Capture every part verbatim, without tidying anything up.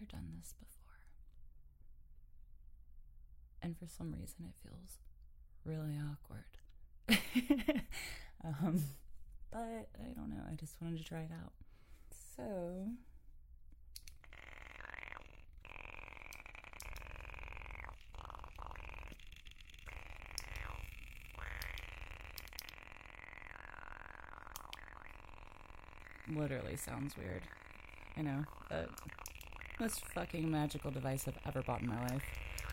never done this before. And for some reason it feels really awkward. um, but I don't know, I just wanted to try it out. So... literally sounds weird. I know. The most fucking magical device I've ever bought in my life.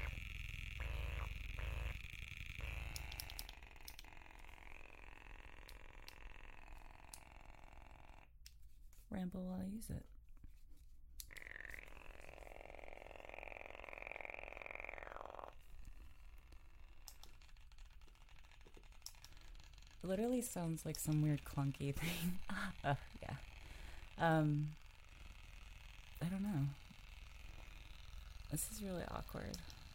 Ramble while I use it. It literally sounds like some weird clunky thing. uh, yeah. Um, I don't know. This is really awkward.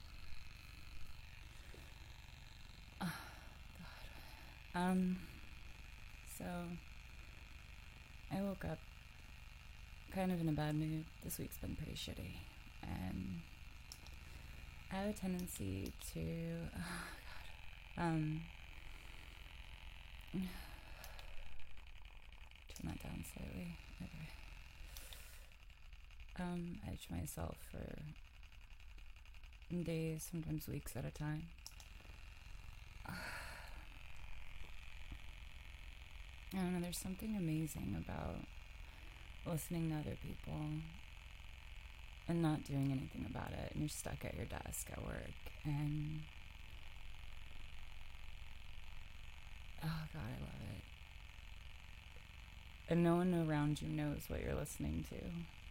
Oh, God. Um, so, I woke up kind of in a bad mood. This week's been pretty shitty. And I have a tendency to, oh, God. Um, turn that down slightly. Okay. Um, I edge myself for days, sometimes weeks at a time. I don't know, there's something amazing about listening to other people and not doing anything about it, and you're stuck at your desk at work, and oh God, I love it. And no one around you knows what you're listening to.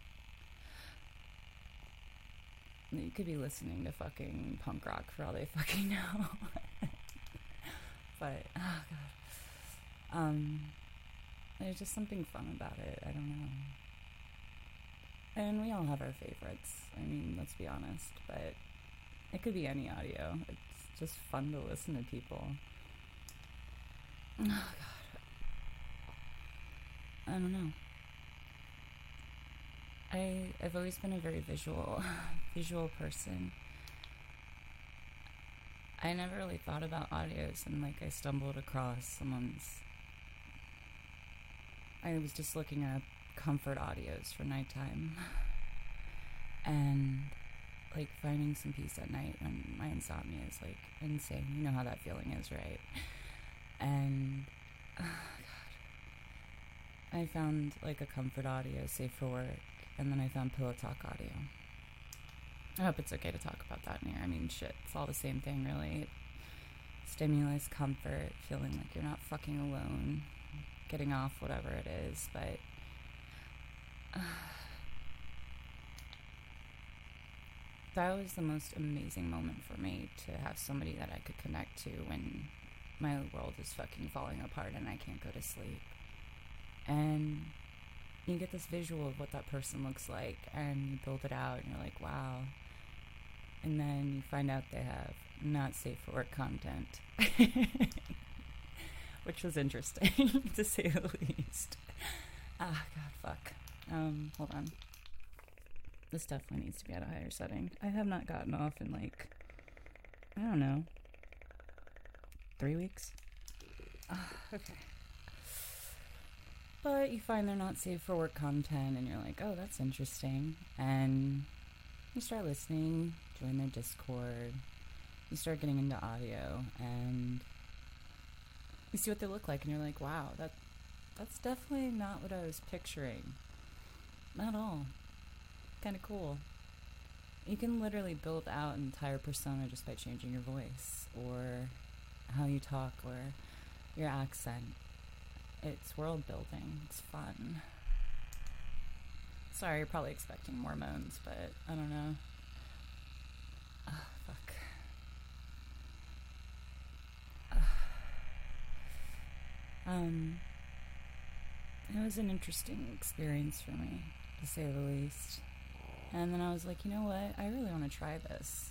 You could be listening to fucking punk rock for all they fucking know. But, oh God. Um, there's just something fun about it. I don't know. And we all have our favorites. I mean, let's be honest. But it could be any audio. It's just fun to listen to people. Oh, God. I don't know. I, I've always been a very visual, visual person. I never really thought about audios, and like I stumbled across someone's... I was just looking up comfort audios for nighttime. And like finding some peace at night when my insomnia is like insane. You know how that feeling is, right? And... Oh, God. I found like a comfort audio, safe for work. And then I found Pillow Talk audio. I hope it's okay to talk about that in here. I mean, shit, it's all the same thing, really. Stimulus, comfort, feeling like you're not fucking alone, getting off whatever it is, but... Uh, that was the most amazing moment for me, to have somebody that I could connect to when my world is fucking falling apart and I can't go to sleep. And... you get this visual of what that person looks like, and you build it out, and you're like, wow. And then you find out they have not safe for work content. Which was interesting, to say the least. Ah, God, fuck. Um, hold on. This definitely needs to be at a higher setting. I have not gotten off in, like, I don't know, three weeks? Ah, okay. But you find they're not safe for work content, and you're like, oh, that's interesting. And you start listening, join their Discord, you start getting into audio, and you see what they look like, and you're like, wow, that that's definitely not what I was picturing. Not at all. Kind of cool. You can literally build out an entire persona just by changing your voice, or how you talk, or your accent. It's world building. It's fun. Sorry, you're probably expecting more moans, but I don't know. Oh, fuck. Uh, um, it was an interesting experience for me, to say the least. And then I was like, you know what? I really want to try this.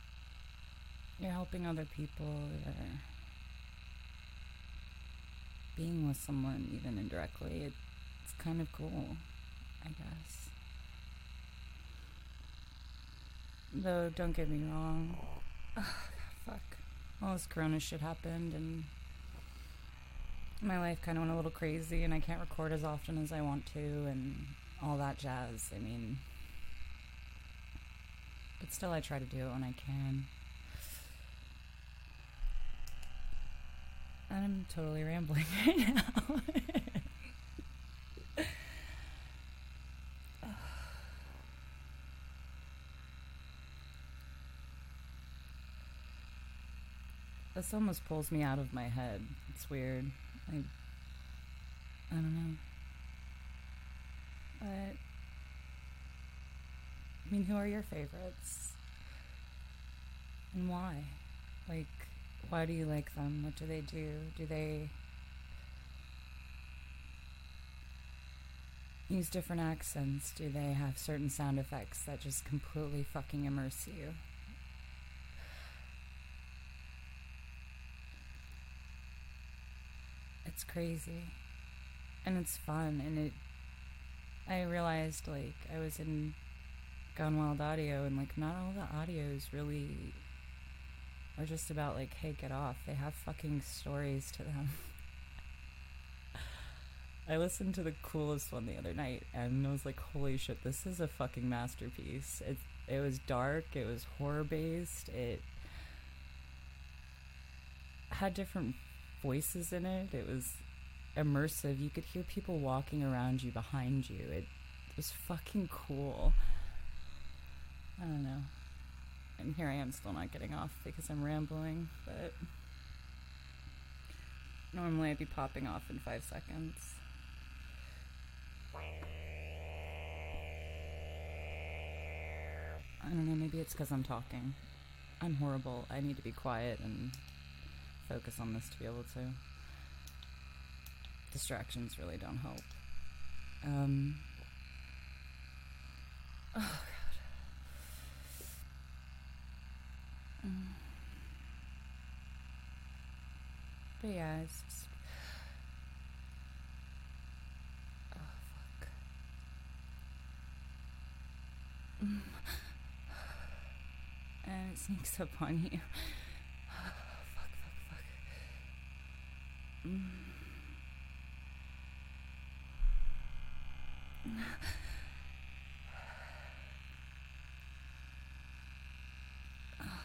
You're helping other people. You're being with someone, even indirectly, it, it's kind of cool, I guess. Though, don't get me wrong. Ugh, fuck. All this corona shit happened, and my life kind of went a little crazy, and I can't record as often as I want to, and all that jazz. I mean, but still I try to do it when I can. And I'm totally rambling right now. This almost pulls me out of my head. It's weird. I, I don't know. But, I mean, who are your favorites? And why? Like, why do you like them? What do they do? Do they use different accents? Do they have certain sound effects that just completely fucking immerse you? It's crazy. And it's fun. And it, I realized, like, I was in Gone Wild Audio, and, like, not all the audios really are just about, like, hey, get off. They have fucking stories to them. I listened to the coolest one the other night, and I was like, holy shit, this is a fucking masterpiece. It, it was dark, it was horror-based, it had different voices in it, it was immersive. You could hear people walking around you, behind you. It was fucking cool. I don't know. And here I am still not getting off because I'm rambling, but normally I'd be popping off in five seconds. I don't know, maybe it's because I'm talking. I'm horrible. I need to be quiet and focus on this to be able to. Distractions really don't help. Um. Oh, God. Mm. But yeah, it's just. Oh, fuck. Mm. And it sneaks up on you. Fuck, fuck, fuck. Mm. Oh, God.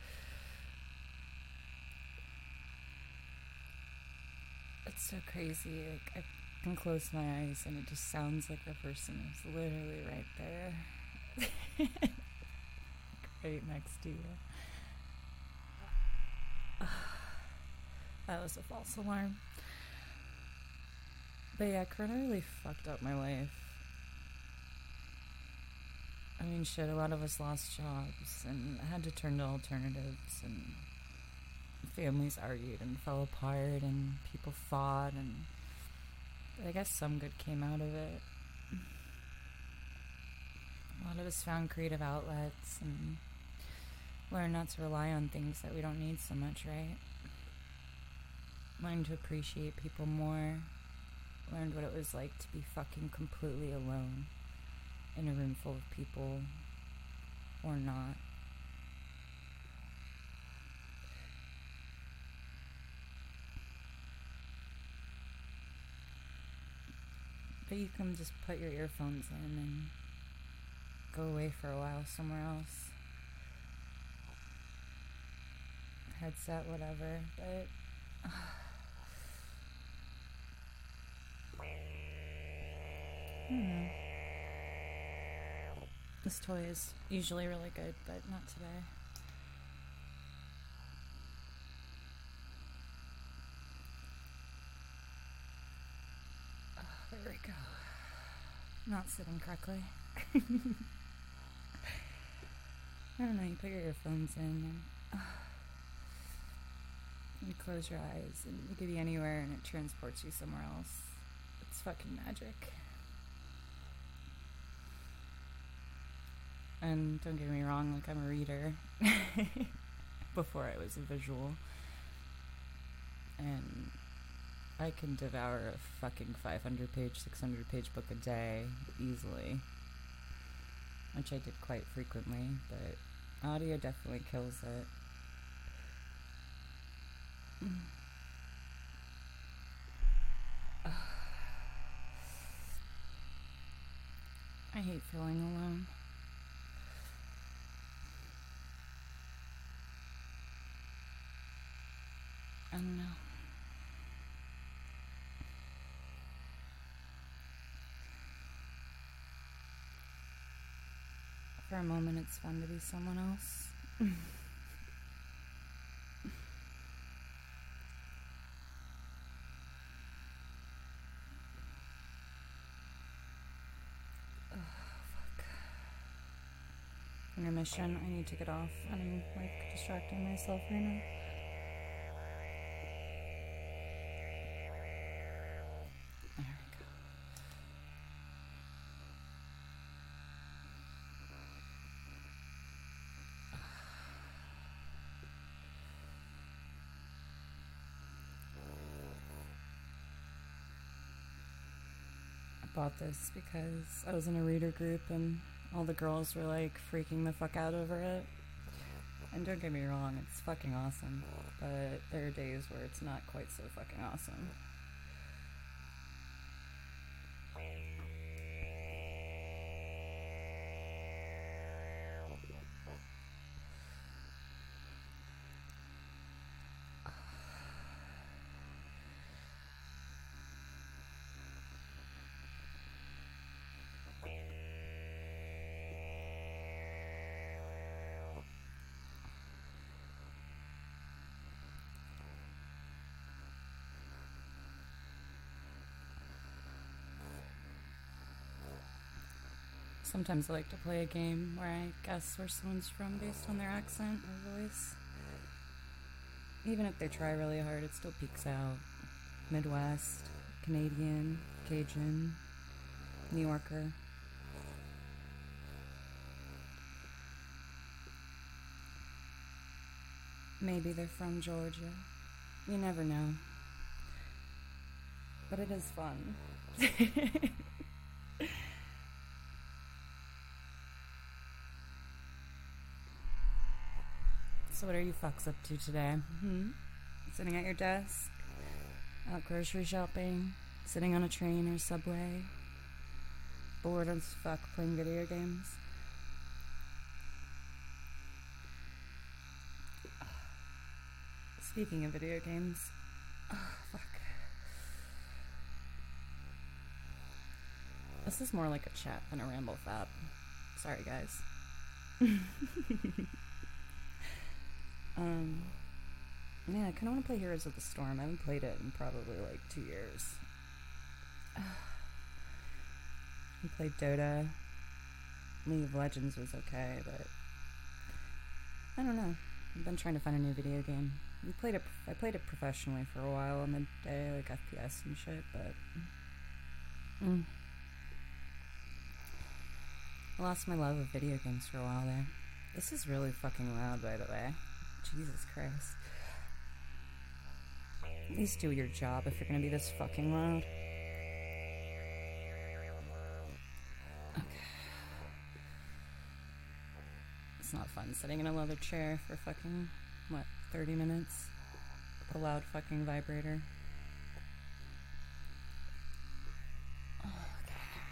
It's so crazy. Like, I can close my eyes and it just sounds like the person is literally right there. Right next to you. That was a false alarm. But yeah, Corona really fucked up my life. I mean, shit, a lot of us lost jobs and had to turn to alternatives, and families argued and fell apart, and people fought, and I guess some good came out of it. A lot of us found creative outlets and learned not to rely on things that we don't need so much, right? Learned to appreciate people more. Learned what it was like to be fucking completely alone in a room full of people, or not. But you can just put your earphones in and go away for a while somewhere else. Headset, whatever, but uh, hmm. This toy is usually really good, but not today. Oh, there we go. Not sitting correctly. I don't know, you put your earphones in and uh, you close your eyes and you could be anywhere and it transports you somewhere else. It's fucking magic. And don't get me wrong, like, I'm a reader. Before I was a visual. And I can devour a fucking five hundred page, six hundred page book a day easily, which I did quite frequently, but audio definitely kills it. I hate feeling alone. I don't know. For a moment, it's fun to be someone else. Oh, fuck. Intermission. I need to get off. I'm, like, distracting myself right now. Bought this because I was in a reader group and all the girls were like freaking the fuck out over it. And don't get me wrong, it's fucking awesome, but there are days where it's not quite so fucking awesome. Sometimes I like to play a game where I guess where someone's from based on their accent or voice. Even if they try really hard, it still peeks out. Midwest, Canadian, Cajun, New Yorker. Maybe they're from Georgia. You never know. But it is fun. So what are you fucks up to today? Mm-hmm. Sitting at your desk? Out grocery shopping? Sitting on a train or subway? Bored as fuck playing video games? Speaking of video games... Oh, fuck. This is more like a chat than a ramble fap. Sorry, guys. Um, yeah, I kind of want to play Heroes of the Storm. I haven't played it in probably like two years. I played Dota. League of Legends was okay, but I don't know. I've been trying to find a new video game. We played it. I played it professionally for a while in the day, like F P S and shit, but mm. I lost my love of video games for a while there. This is really fucking loud, by the way. Jesus Christ. At least do your job if you're gonna be this fucking loud. Okay. It's not fun sitting in a leather chair for fucking, what, thirty minutes? With a loud fucking vibrator. Oh, okay, there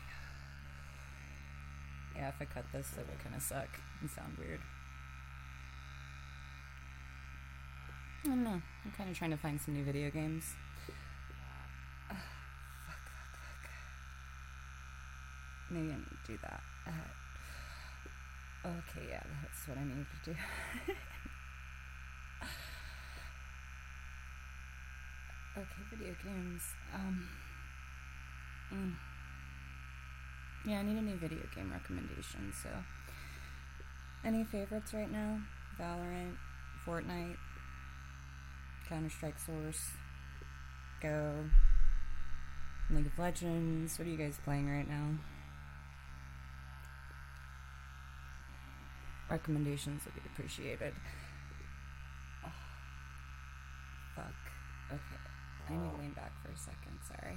we go. Yeah, if I cut this, it would kinda suck and sound weird. I don't know. I'm kind of trying to find some new video games. Uh, fuck, fuck, fuck. Maybe I need to do that. Uh, okay, yeah, that's what I need to do. Okay, video games. Um. Mm. Yeah, I need a new video game recommendation, so. Any favorites right now? Valorant, Fortnite, Counter-Strike Source, Go, League of Legends. What are you guys playing right now? Recommendations would be appreciated. Oh, fuck. Okay. I need to lean back for a second, sorry.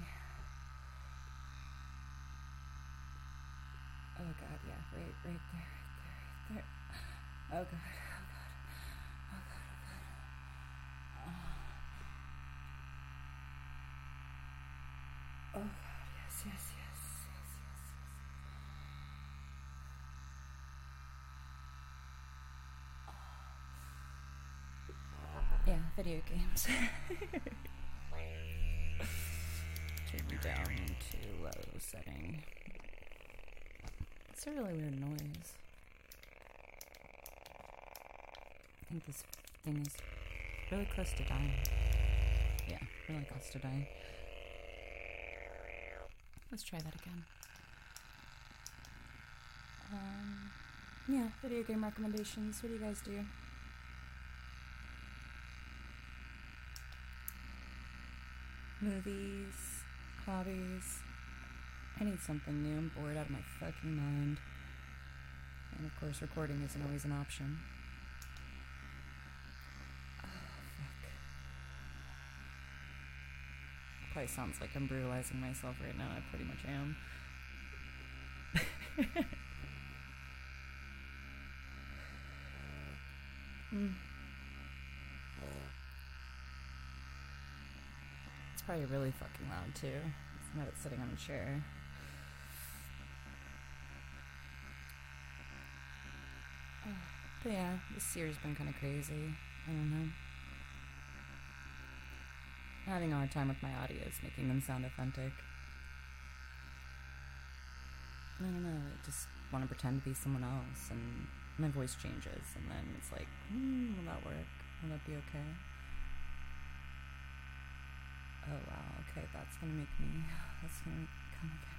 Oh god, yeah, right, right there, right there, right there. Oh god, oh god, oh god, oh god. Oh, oh god, yes, yes, yes, yes, yes, yes. Yeah, video games. Turn me down to low setting. It's a really weird noise. I think this thing is really close to dying. Yeah, really close to dying. Let's try that again. Um, yeah, video game recommendations. What do you guys do? Movies, hobbies. I need something new. I'm bored out of my fucking mind. And of course, recording isn't always an option. Oh, fuck. Probably sounds like I'm brutalizing myself right now. I pretty much am. mm. It's probably really fucking loud too. It's not it's sitting on a chair. Oh, but yeah, this year's been kind of crazy. I don't know. I'm having a hard time with my audios, making them sound authentic. I don't know, I just want to pretend to be someone else, and my voice changes, and then it's like, hmm, will that work? Will that be okay? Oh wow, okay, that's gonna make me, that's gonna come again.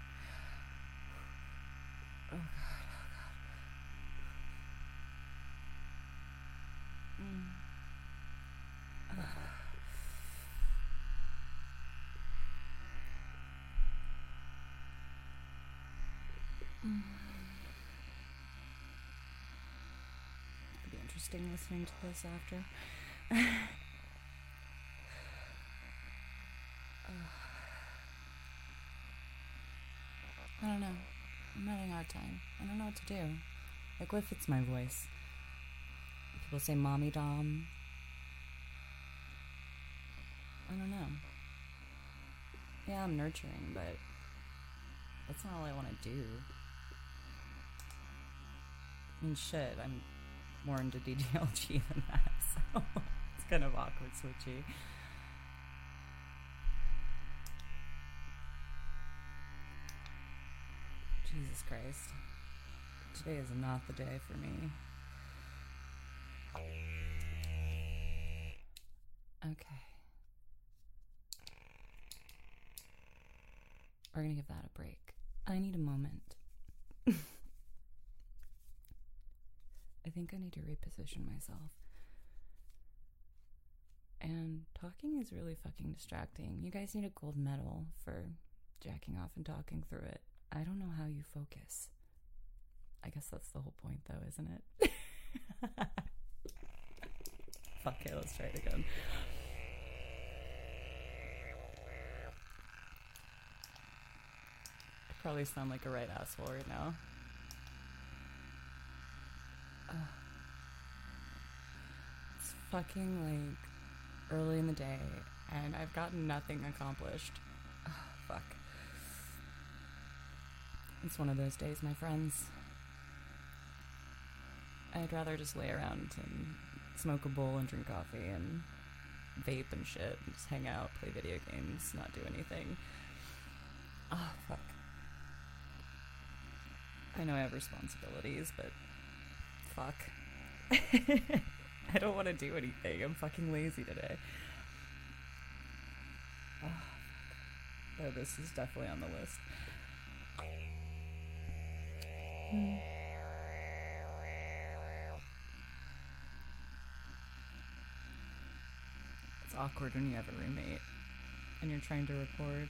Oh god, oh god. Mm. Uh. Mm. It'll be interesting listening to this after. I don't know. I'm having a hard time. I don't know what to do. Like, what if it's my voice? People say mommy dom. I don't know. Yeah, I'm nurturing, but that's not all I want to do. I mean, shit, I'm more into D D L G than that, so it's kind of awkward switchy. Jesus Christ. Today is not the day for me. Okay. We're gonna give that a break. I need a moment. I think I need to reposition myself. And talking is really fucking distracting. You guys need a gold medal for jacking off and talking through it. I don't know how you focus. I guess that's the whole point, though, isn't it? Fuck it, let's try it again. I probably sound like a right asshole right now. Uh, it's fucking, like, early in the day, and I've gotten nothing accomplished. Oh, fuck. It's one of those days, my friends. I'd rather just lay around and smoke a bowl and drink coffee and vape and shit and just hang out, play video games, not do anything. Oh, fuck. I know I have responsibilities, but fuck. I don't want to do anything. I'm fucking lazy today. Oh, fuck. Oh, this is definitely on the list. Hmm. It's awkward when you have a roommate and you're trying to record.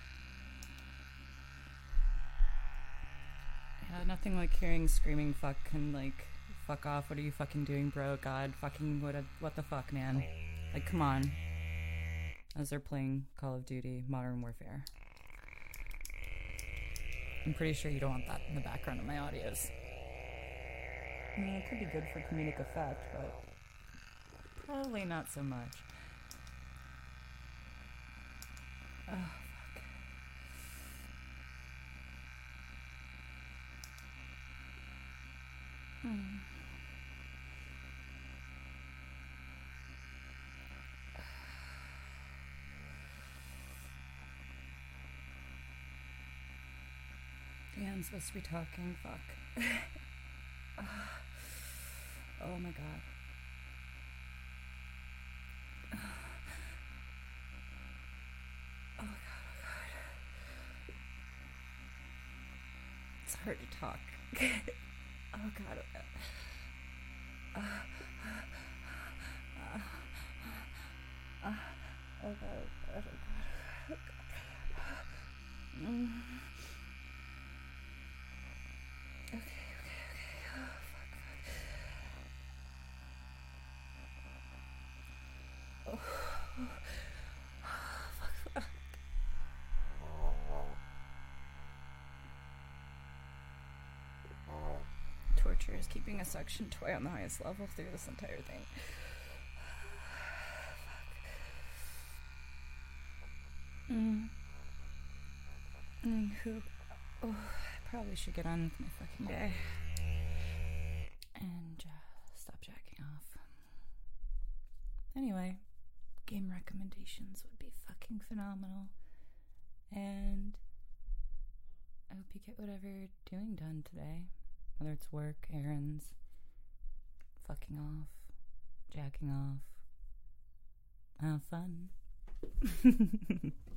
Yeah, nothing like hearing screaming fuck and like, fuck off, what are you fucking doing, bro? God, fucking, what a, what the fuck, man? Like, come on. as they're playing Call of Duty Modern Warfare. I'm pretty sure you don't want that in the background of my audios. I mean, it could be good for comedic effect, but probably not so much. Oh, fuck. Hmm. Yeah, I'm supposed to be talking. Fuck. Oh my god. Oh god, oh god. It's hard to talk. Oh god. Uh, uh, uh, uh, oh god, oh god, oh god. Mm. Okay, okay, okay. Oh, fuck, fuck. Oh, oh, fuck, fuck. Torture is keeping a suction toy on the highest level through this entire thing. Fuck. Mm. Anywho, oh, I probably should get on with my fucking day and uh, stop jacking off. Anyway, game recommendations would be fucking phenomenal, and I hope you get whatever you're doing done today, whether it's work, errands, fucking off, jacking off. Have fun.